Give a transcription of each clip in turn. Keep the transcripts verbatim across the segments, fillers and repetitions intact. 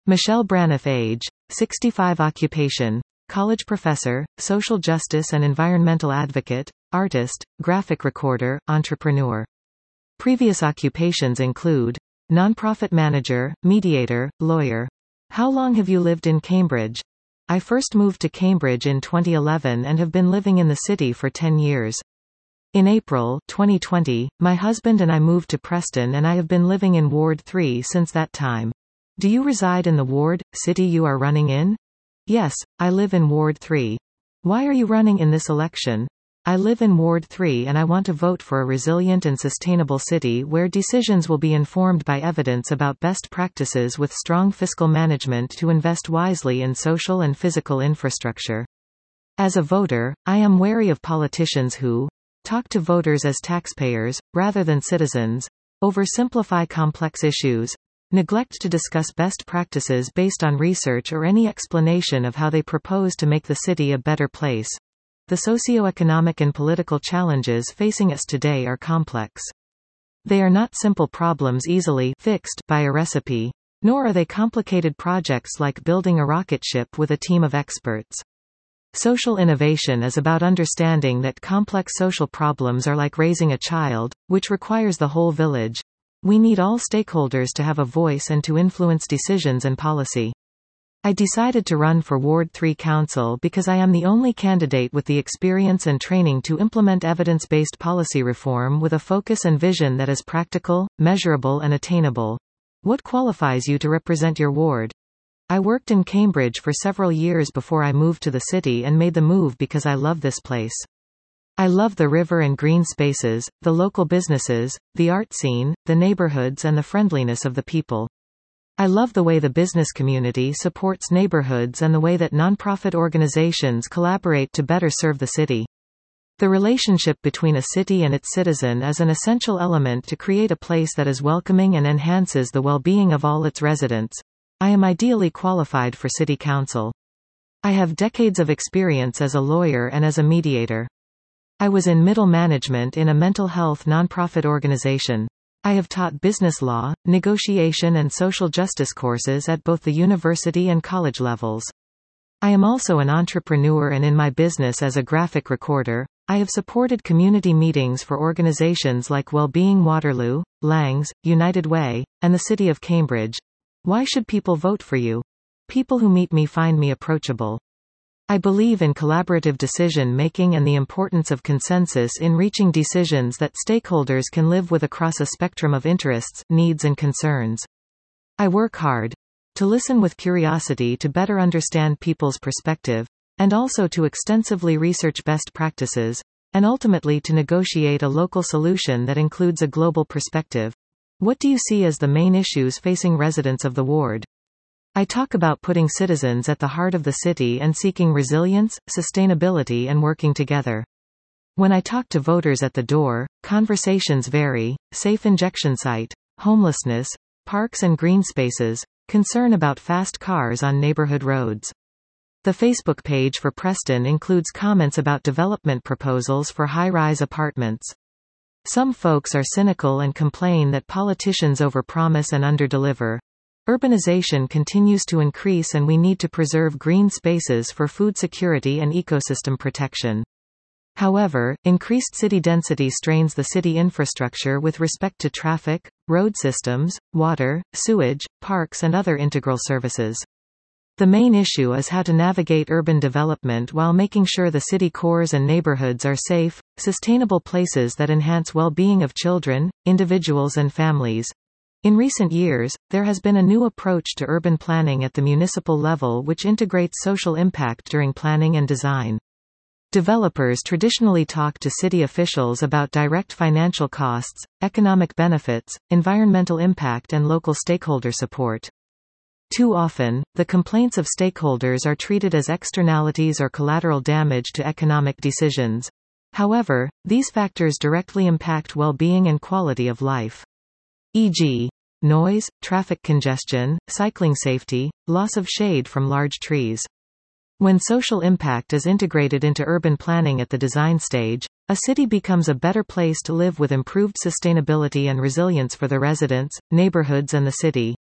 Michelle Braniff, age, sixty-five, occupation, college professor, social justice and environmental advocate, artist, graphic recorder, entrepreneur. Previous occupations include nonprofit manager, mediator, lawyer. How long have you lived in Cambridge? I first moved to Cambridge in twenty eleven and have been living in the city for ten years. In April twenty twenty, my husband and I moved to Preston and I have been living in Ward three since that time. Do you reside in the ward, city you are running in? Yes, I live in Ward three. Why are you running in this election? I live in Ward three and I want to vote for a resilient and sustainable city where decisions will be informed by evidence about best practices with strong fiscal management to invest wisely in social and physical infrastructure. As a voter, I am wary of politicians who talk to voters as taxpayers, rather than citizens, oversimplify complex issues, neglect to discuss best practices based on research or any explanation of how they propose to make the city a better place. The socio-economic and political challenges facing us today are complex. They are not simple problems easily fixed by a recipe, nor are they complicated projects like building a rocket ship with a team of experts. Social innovation is about understanding that complex social problems are like raising a child, which requires the whole village. We need all stakeholders to have a voice and to influence decisions and policy. I decided to run for Ward three Council because I am the only candidate with the experience and training to implement evidence-based policy reform with a focus and vision that is practical, measurable and attainable. What qualifies you to represent your ward? I worked in Cambridge for several years before I moved to the city and made the move because I love this place. I love the river and green spaces, the local businesses, the art scene, the neighborhoods and the friendliness of the people. I love the way the business community supports neighborhoods and the way that nonprofit organizations collaborate to better serve the city. The relationship between a city and its citizen is an essential element to create a place that is welcoming and enhances the well-being of all its residents. I am ideally qualified for city council. I have decades of experience as a lawyer and as a mediator. I was in middle management in a mental health nonprofit organization. I have taught business law, negotiation and social justice courses at both the university and college levels. I am also an entrepreneur and in my business as a graphic recorder, I have supported community meetings for organizations like Wellbeing Waterloo, Langs, United Way, and the City of Cambridge. Why should people vote for you? People who meet me find me approachable. I believe in collaborative decision-making and the importance of consensus in reaching decisions that stakeholders can live with across a spectrum of interests, needs and concerns. I work hard to listen with curiosity to better understand people's perspective, and also to extensively research best practices, and ultimately to negotiate a local solution that includes a global perspective. What do you see as the main issues facing residents of the ward? I talk about putting citizens at the heart of the city and seeking resilience, sustainability and working together. When I talk to voters at the door, conversations vary: safe injection site, homelessness, parks and green spaces, concern about fast cars on neighborhood roads. The Facebook page for Preston includes comments about development proposals for high-rise apartments. Some folks are cynical and complain that politicians overpromise and underdeliver. Urbanization continues to increase and we need to preserve green spaces for food security and ecosystem protection. However, increased city density strains the city infrastructure with respect to traffic, road systems, water, sewage, parks and other integral services. The main issue is how to navigate urban development while making sure the city cores and neighborhoods are safe, sustainable places that enhance well-being of children, individuals and families. In recent years, there has been a new approach to urban planning at the municipal level which integrates social impact during planning and design. Developers traditionally talk to city officials about direct financial costs, economic benefits, environmental impact and local stakeholder support. Too often, the complaints of stakeholders are treated as externalities or collateral damage to economic decisions. However, these factors directly impact well-being and quality of life. for example, noise, traffic congestion, cycling safety, loss of shade from large trees. When social impact is integrated into urban planning at the design stage, a city becomes a better place to live with improved sustainability and resilience for the residents, neighborhoods and the city.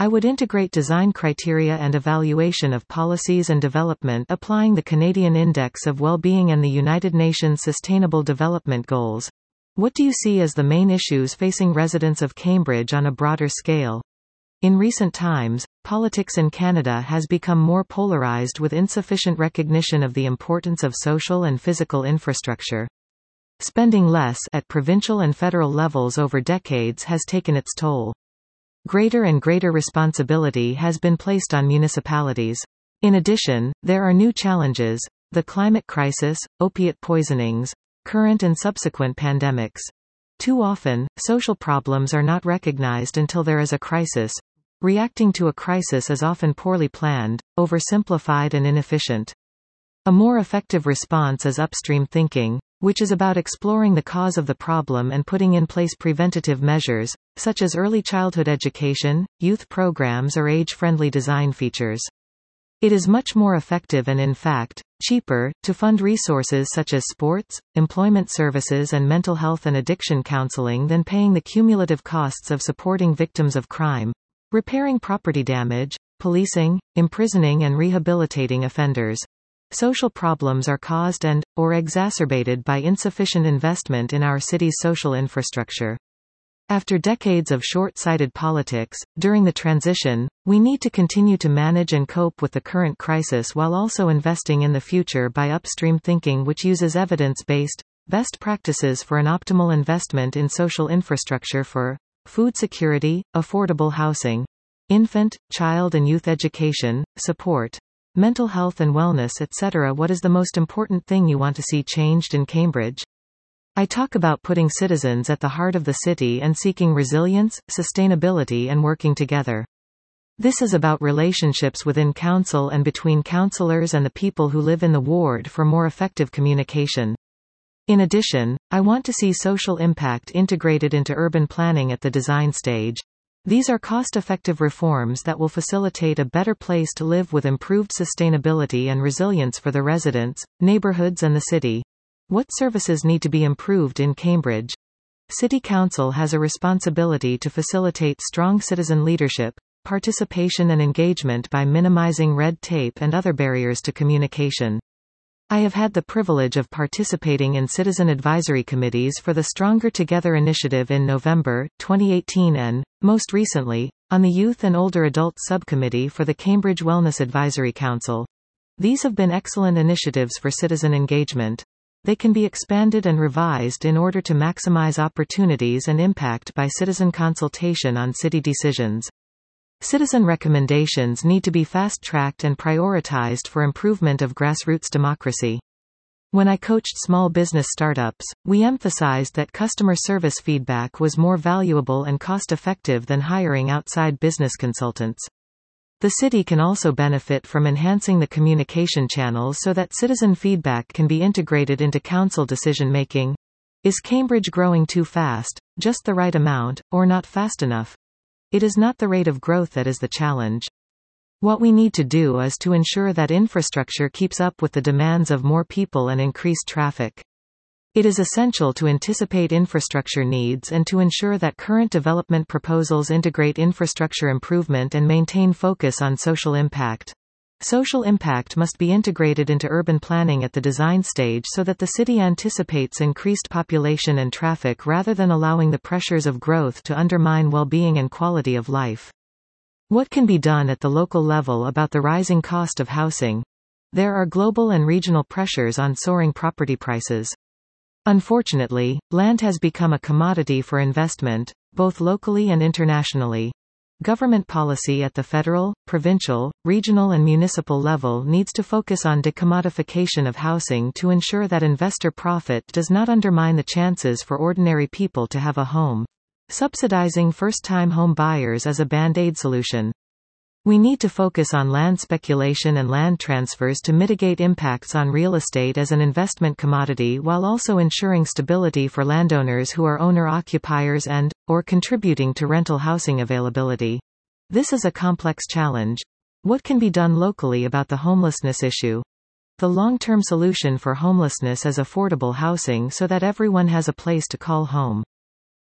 I would integrate design criteria and evaluation of policies and development applying the Canadian Index of Well-being and the United Nations Sustainable Development Goals. What do you see as the main issues facing residents of Cambridge on a broader scale? In recent times, politics in Canada has become more polarized with insufficient recognition of the importance of social and physical infrastructure. Spending less at provincial and federal levels over decades has taken its toll. Greater and greater responsibility has been placed on municipalities. In addition, there are new challenges: the climate crisis, opiate poisonings, current and subsequent pandemics. Too often, social problems are not recognized until there is a crisis. Reacting to a crisis is often poorly planned, oversimplified and inefficient. A more effective response is upstream thinking, which is about exploring the cause of the problem and putting in place preventative measures, such as early childhood education, youth programs or age-friendly design features. It is much more effective and in fact, cheaper, to fund resources such as sports, employment services and mental health and addiction counseling than paying the cumulative costs of supporting victims of crime, repairing property damage, policing, imprisoning and rehabilitating offenders. Social problems are caused and, or exacerbated by insufficient investment in our city's social infrastructure. After decades of short-sighted politics, during the transition, we need to continue to manage and cope with the current crisis while also investing in the future by upstream thinking, which uses evidence-based, best practices for an optimal investment in social infrastructure for food security, affordable housing, infant, child and youth education, support, mental health and wellness, et cetera. What is the most important thing you want to see changed in Cambridge? I talk about putting citizens at the heart of the city and seeking resilience, sustainability and working together. This is about relationships within council and between councillors and the people who live in the ward for more effective communication. In addition, I want to see social impact integrated into urban planning at the design stage. These are cost-effective reforms that will facilitate a better place to live with improved sustainability and resilience for the residents, neighborhoods and the city. What services need to be improved in Cambridge? City Council has a responsibility to facilitate strong citizen leadership, participation and engagement by minimizing red tape and other barriers to communication. I have had the privilege of participating in citizen advisory committees for the Stronger Together initiative in November twenty eighteen and, most recently, on the Youth and Older Adults Subcommittee for the Cambridge Wellness Advisory Council. These have been excellent initiatives for citizen engagement. They can be expanded and revised in order to maximize opportunities and impact by citizen consultation on city decisions. Citizen recommendations need to be fast-tracked and prioritized for improvement of grassroots democracy. When I coached small business startups, we emphasized that customer service feedback was more valuable and cost-effective than hiring outside business consultants. The city can also benefit from enhancing the communication channels so that citizen feedback can be integrated into council decision-making. Is Cambridge growing too fast, just the right amount, or not fast enough? It is not the rate of growth that is the challenge. What we need to do is to ensure that infrastructure keeps up with the demands of more people and increased traffic. It is essential to anticipate infrastructure needs and to ensure that current development proposals integrate infrastructure improvement and maintain focus on social impact. Social impact must be integrated into urban planning at the design stage so that the city anticipates increased population and traffic rather than allowing the pressures of growth to undermine well-being and quality of life. What can be done at the local level about the rising cost of housing? There are global and regional pressures on soaring property prices. Unfortunately, land has become a commodity for investment, both locally and internationally. Government policy at the federal, provincial, regional and municipal level needs to focus on decommodification of housing to ensure that investor profit does not undermine the chances for ordinary people to have a home. Subsidizing first-time home buyers is a band-aid solution. We need to focus on land speculation and land transfers to mitigate impacts on real estate as an investment commodity while also ensuring stability for landowners who are owner-occupiers and, or contributing to rental housing availability. This is a complex challenge. What can be done locally about the homelessness issue? The long-term solution for homelessness is affordable housing so that everyone has a place to call home.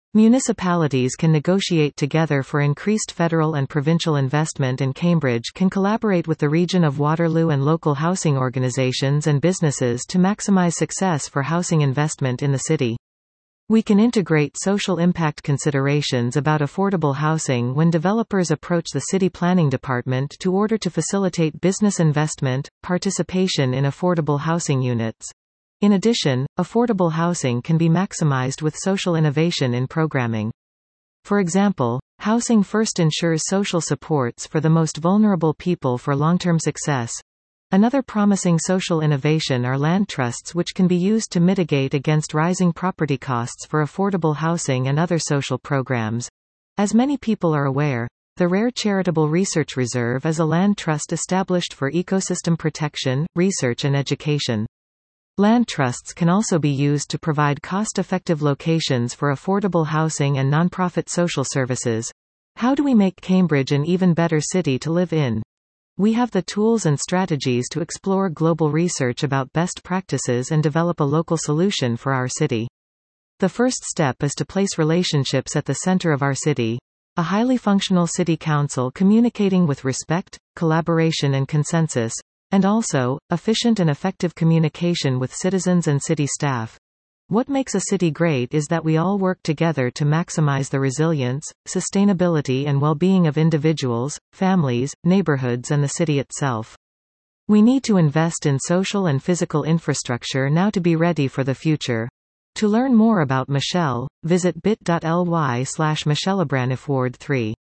Municipalities can negotiate together for increased federal and provincial investment, and Cambridge can collaborate with the region of Waterloo and local housing organizations and businesses to maximize success for housing investment in the city. We can integrate social impact considerations about affordable housing when developers approach the city planning department to order to facilitate business investment, participation in affordable housing units. In addition, affordable housing can be maximized with social innovation in programming. For example, Housing First ensures social supports for the most vulnerable people for long-term success. Another promising social innovation are land trusts, which can be used to mitigate against rising property costs for affordable housing and other social programs. As many people are aware, the Rare Charitable Research Reserve is a land trust established for ecosystem protection, research and education. Land trusts can also be used to provide cost-effective locations for affordable housing and nonprofit social services. How do we make Cambridge an even better city to live in? We have the tools and strategies to explore global research about best practices and develop a local solution for our city. The first step is to place relationships at the center of our city. A highly functional city council communicating with respect, collaboration and consensus, and also, efficient and effective communication with citizens and city staff. What makes a city great is that we all work together to maximize the resilience, sustainability and well-being of individuals, families, neighborhoods and the city itself. We need to invest in social and physical infrastructure now to be ready for the future. To learn more about Michelle, visit bit.ly slash Michelle Abranifward three.